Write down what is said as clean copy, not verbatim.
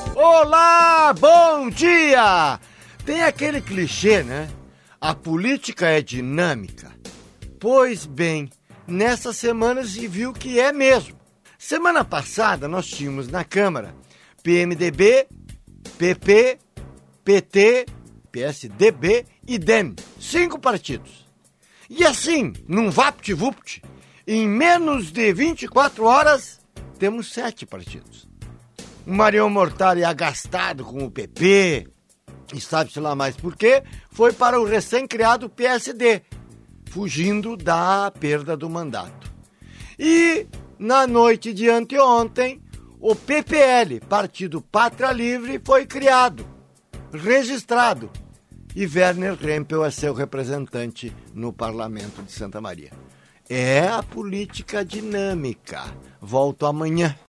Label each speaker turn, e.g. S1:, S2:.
S1: Olá, bom dia! Tem aquele clichê, né? A política é dinâmica. Pois bem, nessa semana se viu que é mesmo. Semana passada nós tínhamos na Câmara PMDB, PP, PT, PSDB e DEM. 5 partidos. E assim, num vapt-vupt, em menos de 24 horas, temos 7 partidos. O Marião Mortari agastado com o PP, e sabe-se lá mais por quê, foi para o recém-criado PSD, fugindo da perda do mandato. E, na noite de anteontem, o PPL, Partido Pátria Livre, foi criado, registrado, e Werner Rempel é seu representante no Parlamento de Santa Maria. É a política dinâmica. Volto amanhã.